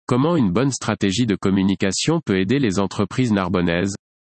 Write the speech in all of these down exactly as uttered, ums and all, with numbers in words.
Comment une bonne stratégie de communication peut aider les entreprises narbonnaises?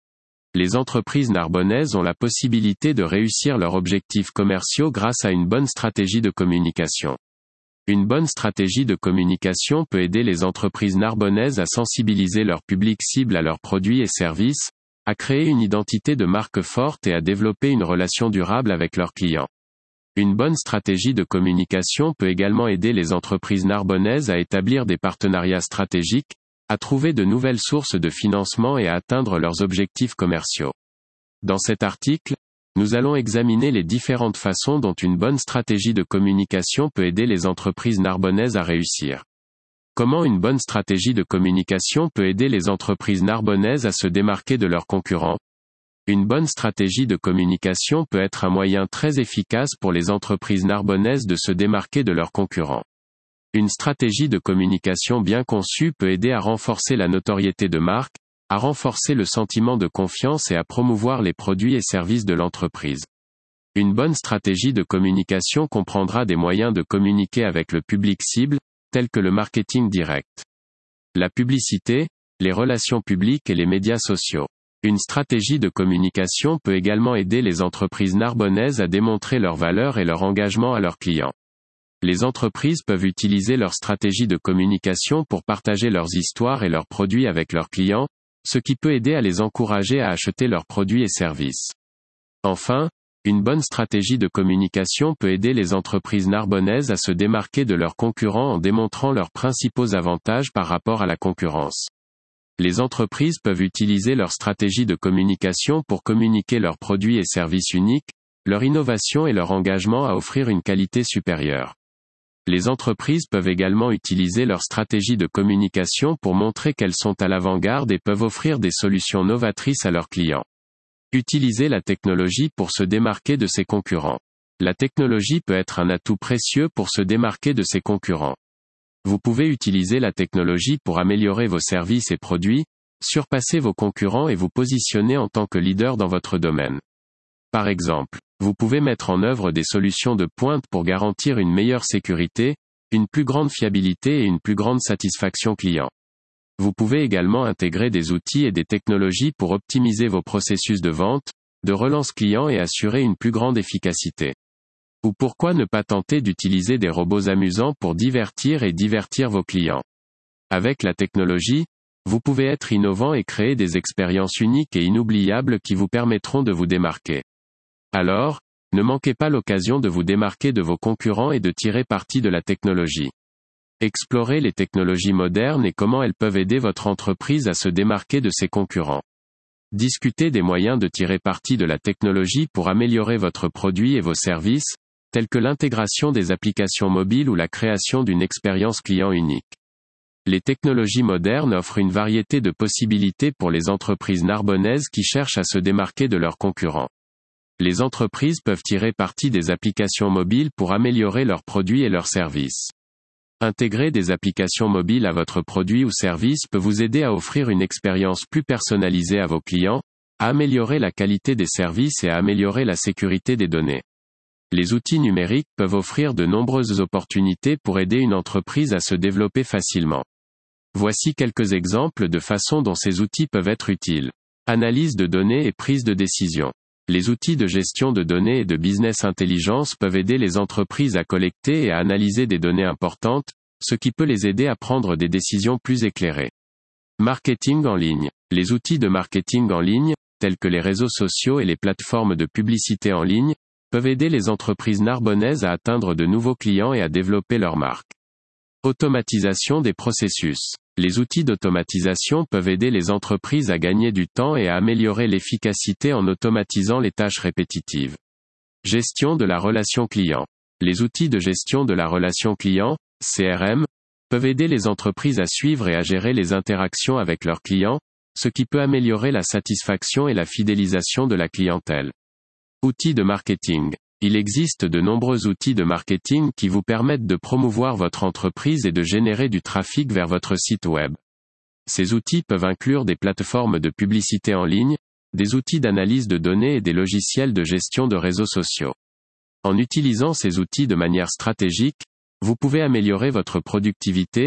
Les entreprises narbonnaises ont la possibilité de réussir leurs objectifs commerciaux grâce à une bonne stratégie de communication. Une bonne stratégie de communication peut aider les entreprises narbonnaises à sensibiliser leur public cible à leurs produits et services, à créer une identité de marque forte et à développer une relation durable avec leurs clients. Une bonne stratégie de communication peut également aider les entreprises narbonnaises à établir des partenariats stratégiques, à trouver de nouvelles sources de financement et à atteindre leurs objectifs commerciaux. Dans cet article, nous allons examiner les différentes façons dont une bonne stratégie de communication peut aider les entreprises narbonnaises à réussir. Comment une bonne stratégie de communication peut aider les entreprises narbonnaises à se démarquer de leurs concurrents? Une bonne stratégie de communication peut être un moyen très efficace pour les entreprises narbonnaises de se démarquer de leurs concurrents. Une stratégie de communication bien conçue peut aider à renforcer la notoriété de marque, à renforcer le sentiment de confiance et à promouvoir les produits et services de l'entreprise. Une bonne stratégie de communication comprendra des moyens de communiquer avec le public cible, tels que le marketing direct, la publicité, les relations publiques et les médias sociaux. Une stratégie de communication peut également aider les entreprises narbonnaises à démontrer leur valeur et leur engagement à leurs clients. Les entreprises peuvent utiliser leur stratégie de communication pour partager leurs histoires et leurs produits avec leurs clients, ce qui peut aider à les encourager à acheter leurs produits et services. Enfin, une bonne stratégie de communication peut aider les entreprises narbonnaises à se démarquer de leurs concurrents en démontrant leurs principaux avantages par rapport à la concurrence. Les entreprises peuvent utiliser leur stratégie de communication pour communiquer leurs produits et services uniques, leur innovation et leur engagement à offrir une qualité supérieure. Les entreprises peuvent également utiliser leur stratégie de communication pour montrer qu'elles sont à l'avant-garde et peuvent offrir des solutions novatrices à leurs clients. Utiliser la technologie pour se démarquer de ses concurrents. La technologie peut être un atout précieux pour se démarquer de ses concurrents. Vous pouvez utiliser la technologie pour améliorer vos services et produits, surpasser vos concurrents et vous positionner en tant que leader dans votre domaine. Par exemple, vous pouvez mettre en œuvre des solutions de pointe pour garantir une meilleure sécurité, une plus grande fiabilité et une plus grande satisfaction client. Vous pouvez également intégrer des outils et des technologies pour optimiser vos processus de vente, de relance client et assurer une plus grande efficacité. Ou pourquoi ne pas tenter d'utiliser des robots amusants pour divertir et divertir vos clients. Avec la technologie, vous pouvez être innovant et créer des expériences uniques et inoubliables qui vous permettront de vous démarquer. Alors, ne manquez pas l'occasion de vous démarquer de vos concurrents et de tirer parti de la technologie. Explorez les technologies modernes et comment elles peuvent aider votre entreprise à se démarquer de ses concurrents. Discutez des moyens de tirer parti de la technologie pour améliorer votre produit et vos services, tels que l'intégration des applications mobiles ou la création d'une expérience client unique. Les technologies modernes offrent une variété de possibilités pour les entreprises narbonnaises qui cherchent à se démarquer de leurs concurrents. Les entreprises peuvent tirer parti des applications mobiles pour améliorer leurs produits et leurs services. Intégrer des applications mobiles à votre produit ou service peut vous aider à offrir une expérience plus personnalisée à vos clients, à améliorer la qualité des services et à améliorer la sécurité des données. Les outils numériques peuvent offrir de nombreuses opportunités pour aider une entreprise à se développer facilement. Voici quelques exemples de façons dont ces outils peuvent être utiles. Analyse de données et prise de décision. Les outils de gestion de données et de business intelligence peuvent aider les entreprises à collecter et à analyser des données importantes, ce qui peut les aider à prendre des décisions plus éclairées. Marketing en ligne. Les outils de marketing en ligne, tels que les réseaux sociaux et les plateformes de publicité en ligne, peuvent aider les entreprises narbonnaises à atteindre de nouveaux clients et à développer leur marque. Automatisation des processus. Les outils d'automatisation peuvent aider les entreprises à gagner du temps et à améliorer l'efficacité en automatisant les tâches répétitives. Gestion de la relation client. Les outils de gestion de la relation client, C R M, peuvent aider les entreprises à suivre et à gérer les interactions avec leurs clients, ce qui peut améliorer la satisfaction et la fidélisation de la clientèle. Outils de marketing. Il existe de nombreux outils de marketing qui vous permettent de promouvoir votre entreprise et de générer du trafic vers votre site web. Ces outils peuvent inclure des plateformes de publicité en ligne, des outils d'analyse de données et des logiciels de gestion de réseaux sociaux. En utilisant ces outils de manière stratégique, vous pouvez améliorer votre productivité,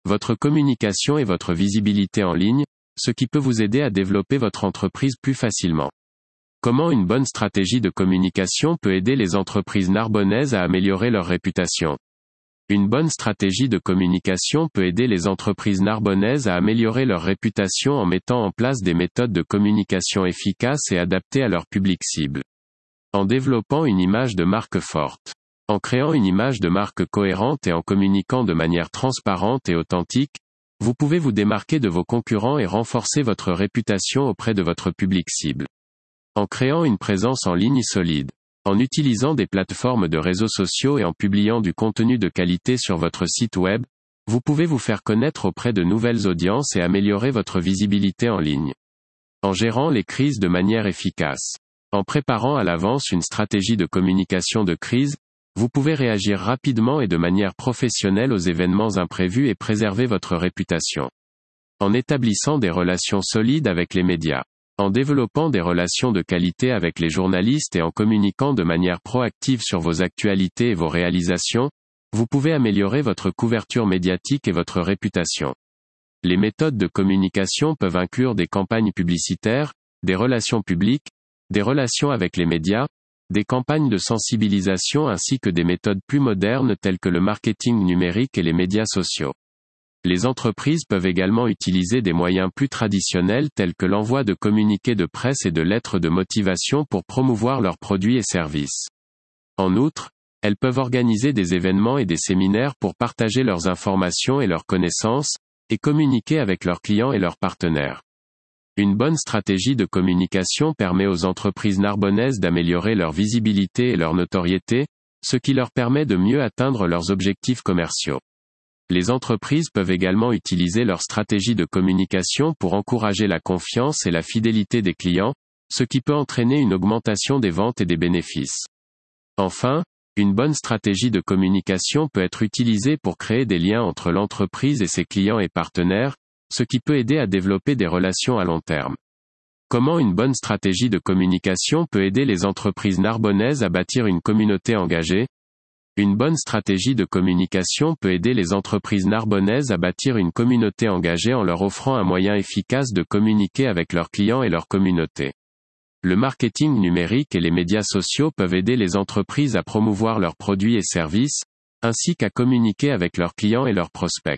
votre communication et votre visibilité en ligne, ce qui peut vous aider à développer votre entreprise plus facilement. Comment une bonne stratégie de communication peut aider les entreprises narbonnaises à améliorer leur réputation? Une bonne stratégie de communication peut aider les entreprises narbonnaises à améliorer leur réputation en mettant en place des méthodes de communication efficaces et adaptées à leur public cible. En développant une image de marque forte. En créant une image de marque cohérente et en communiquant de manière transparente et authentique, vous pouvez vous démarquer de vos concurrents et renforcer votre réputation auprès de votre public cible. En créant une présence en ligne solide. En utilisant des plateformes de réseaux sociaux et en publiant du contenu de qualité sur votre site web, vous pouvez vous faire connaître auprès de nouvelles audiences et améliorer votre visibilité en ligne. En gérant les crises de manière efficace. En préparant à l'avance une stratégie de communication de crise, vous pouvez réagir rapidement et de manière professionnelle aux événements imprévus et préserver votre réputation. En établissant des relations solides avec les médias. En développant des relations de qualité avec les journalistes et en communiquant de manière proactive sur vos actualités et vos réalisations, vous pouvez améliorer votre couverture médiatique et votre réputation. Les méthodes de communication peuvent inclure des campagnes publicitaires, des relations publiques, des relations avec les médias, des campagnes de sensibilisation ainsi que des méthodes plus modernes telles que le marketing numérique et les médias sociaux. Les entreprises peuvent également utiliser des moyens plus traditionnels tels que l'envoi de communiqués de presse et de lettres de motivation pour promouvoir leurs produits et services. En outre, elles peuvent organiser des événements et des séminaires pour partager leurs informations et leurs connaissances, et communiquer avec leurs clients et leurs partenaires. Une bonne stratégie de communication permet aux entreprises narbonnaises d'améliorer leur visibilité et leur notoriété, ce qui leur permet de mieux atteindre leurs objectifs commerciaux. Les entreprises peuvent également utiliser leur stratégie de communication pour encourager la confiance et la fidélité des clients, ce qui peut entraîner une augmentation des ventes et des bénéfices. Enfin, une bonne stratégie de communication peut être utilisée pour créer des liens entre l'entreprise et ses clients et partenaires, ce qui peut aider à développer des relations à long terme. Comment une bonne stratégie de communication peut aider les entreprises narbonnaises à bâtir une communauté engagée? Une bonne stratégie de communication peut aider les entreprises narbonnaises à bâtir une communauté engagée en leur offrant un moyen efficace de communiquer avec leurs clients et leur communauté. Le marketing numérique et les médias sociaux peuvent aider les entreprises à promouvoir leurs produits et services, ainsi qu'à communiquer avec leurs clients et leurs prospects.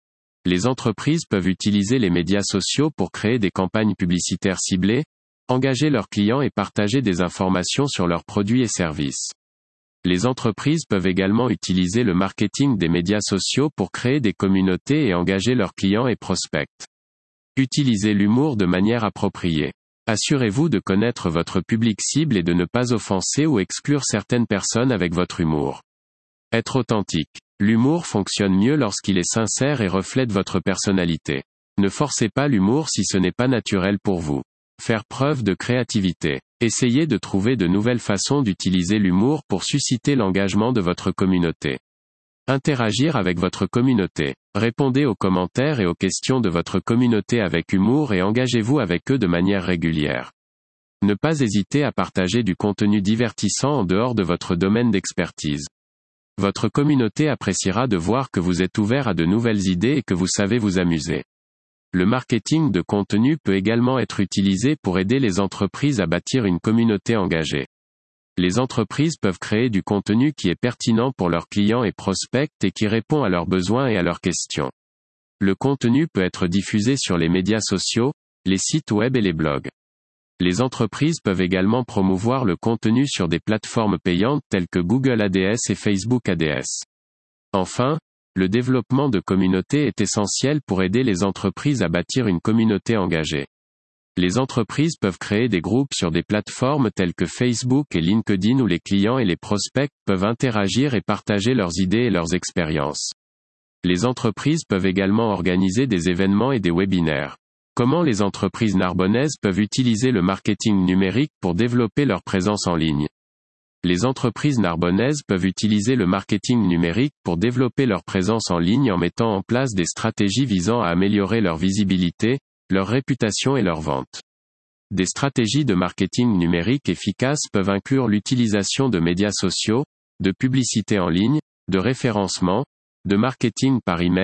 Les entreprises peuvent utiliser les médias sociaux pour créer des campagnes publicitaires ciblées, engager leurs clients et partager des informations sur leurs produits et services. Les entreprises peuvent également utiliser le marketing des médias sociaux pour créer des communautés et engager leurs clients et prospects. Utilisez l'humour de manière appropriée. Assurez-vous de connaître votre public cible et de ne pas offenser ou exclure certaines personnes avec votre humour. Être authentique. L'humour fonctionne mieux lorsqu'il est sincère et reflète votre personnalité. Ne forcez pas l'humour si ce n'est pas naturel pour vous. Faire preuve de créativité. Essayez de trouver de nouvelles façons d'utiliser l'humour pour susciter l'engagement de votre communauté. Interagir avec votre communauté. Répondez aux commentaires et aux questions de votre communauté avec humour et engagez-vous avec eux de manière régulière. Ne pas hésiter à partager du contenu divertissant en dehors de votre domaine d'expertise. Votre communauté appréciera de voir que vous êtes ouvert à de nouvelles idées et que vous savez vous amuser. Le marketing de contenu peut également être utilisé pour aider les entreprises à bâtir une communauté engagée. Les entreprises peuvent créer du contenu qui est pertinent pour leurs clients et prospects et qui répond à leurs besoins et à leurs questions. Le contenu peut être diffusé sur les médias sociaux, les sites web et les blogs. Les entreprises peuvent également promouvoir le contenu sur des plateformes payantes telles que Google A D S et Facebook A D S. Enfin, le développement de communautés est essentiel pour aider les entreprises à bâtir une communauté engagée. Les entreprises peuvent créer des groupes sur des plateformes telles que Facebook et LinkedIn où les clients et les prospects peuvent interagir et partager leurs idées et leurs expériences. Les entreprises peuvent également organiser des événements et des webinaires. Comment les entreprises narbonnaises peuvent utiliser le marketing numérique pour développer leur présence en ligne? Les entreprises narbonnaises peuvent utiliser le marketing numérique pour développer leur présence en ligne en mettant en place des stratégies visant à améliorer leur visibilité, leur réputation et leurs ventes. Des stratégies de marketing numérique efficaces peuvent inclure l'utilisation de médias sociaux, de publicité en ligne, de référencement, de marketing par email,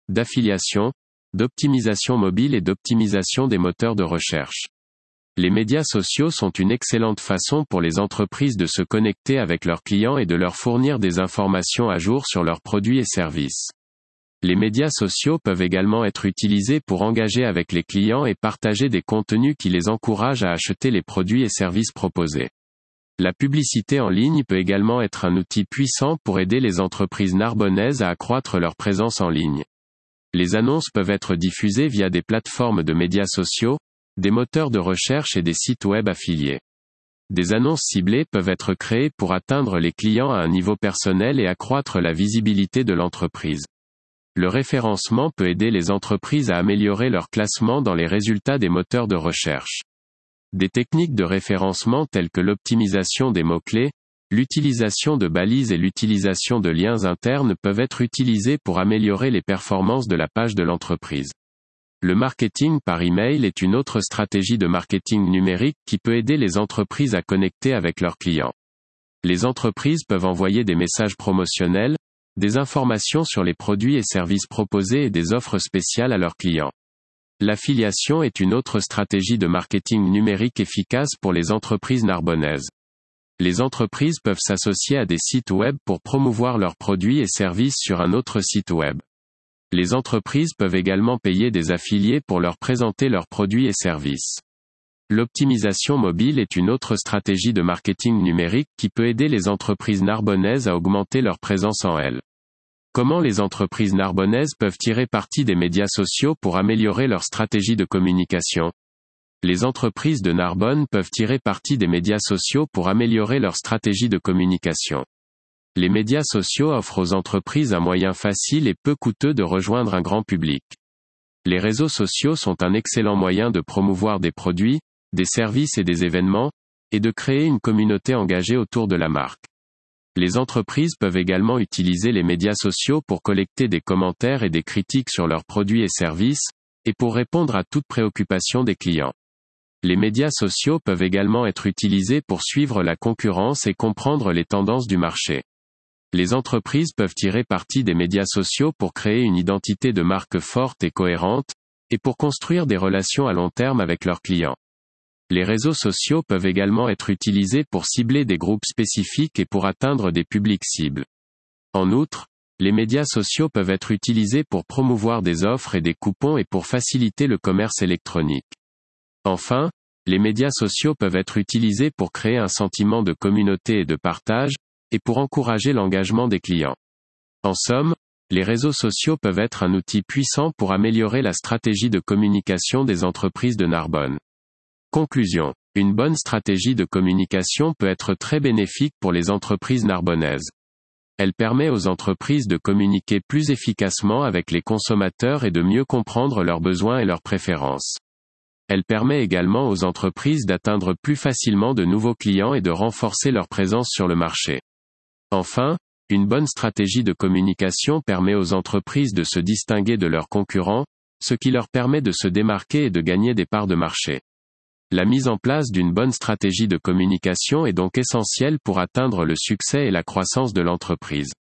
d'affiliation, d'optimisation mobile et d'optimisation des moteurs de recherche. Les médias sociaux sont une excellente façon pour les entreprises de se connecter avec leurs clients et de leur fournir des informations à jour sur leurs produits et services. Les médias sociaux peuvent également être utilisés pour engager avec les clients et partager des contenus qui les encouragent à acheter les produits et services proposés. La publicité en ligne peut également être un outil puissant pour aider les entreprises narbonnaises à accroître leur présence en ligne. Les annonces peuvent être diffusées via des plateformes de médias sociaux, des moteurs de recherche et des sites web affiliés. Des annonces ciblées peuvent être créées pour atteindre les clients à un niveau personnel et accroître la visibilité de l'entreprise. Le référencement peut aider les entreprises à améliorer leur classement dans les résultats des moteurs de recherche. Des techniques de référencement telles que l'optimisation des mots-clés, l'utilisation de balises et l'utilisation de liens internes peuvent être utilisées pour améliorer les performances de la page de l'entreprise. Le marketing par email est une autre stratégie de marketing numérique qui peut aider les entreprises à connecter avec leurs clients. Les entreprises peuvent envoyer des messages promotionnels, des informations sur les produits et services proposés et des offres spéciales à leurs clients. L'affiliation est une autre stratégie de marketing numérique efficace pour les entreprises narbonnaises. Les entreprises peuvent s'associer à des sites web pour promouvoir leurs produits et services sur un autre site web. Les entreprises peuvent également payer des affiliés pour leur présenter leurs produits et services. L'optimisation mobile est une autre stratégie de marketing numérique qui peut aider les entreprises narbonnaises à augmenter leur présence en L. Comment les entreprises narbonnaises peuvent tirer parti des médias sociaux pour améliorer leur stratégie de communication? Les entreprises de Narbonne peuvent tirer parti des médias sociaux pour améliorer leur stratégie de communication. Les médias sociaux offrent aux entreprises un moyen facile et peu coûteux de rejoindre un grand public. Les réseaux sociaux sont un excellent moyen de promouvoir des produits, des services et des événements, et de créer une communauté engagée autour de la marque. Les entreprises peuvent également utiliser les médias sociaux pour collecter des commentaires et des critiques sur leurs produits et services, et pour répondre à toute préoccupation des clients. Les médias sociaux peuvent également être utilisés pour suivre la concurrence et comprendre les tendances du marché. Les entreprises peuvent tirer parti des médias sociaux pour créer une identité de marque forte et cohérente, et pour construire des relations à long terme avec leurs clients. Les réseaux sociaux peuvent également être utilisés pour cibler des groupes spécifiques et pour atteindre des publics cibles. En outre, les médias sociaux peuvent être utilisés pour promouvoir des offres et des coupons et pour faciliter le commerce électronique. Enfin, les médias sociaux peuvent être utilisés pour créer un sentiment de communauté et de partage, et pour encourager l'engagement des clients. En somme, les réseaux sociaux peuvent être un outil puissant pour améliorer la stratégie de communication des entreprises de Narbonne. Conclusion. Une bonne stratégie de communication peut être très bénéfique pour les entreprises narbonnaises. Elle permet aux entreprises de communiquer plus efficacement avec les consommateurs et de mieux comprendre leurs besoins et leurs préférences. Elle permet également aux entreprises d'atteindre plus facilement de nouveaux clients et de renforcer leur présence sur le marché. Enfin, une bonne stratégie de communication permet aux entreprises de se distinguer de leurs concurrents, ce qui leur permet de se démarquer et de gagner des parts de marché. La mise en place d'une bonne stratégie de communication est donc essentielle pour atteindre le succès et la croissance de l'entreprise.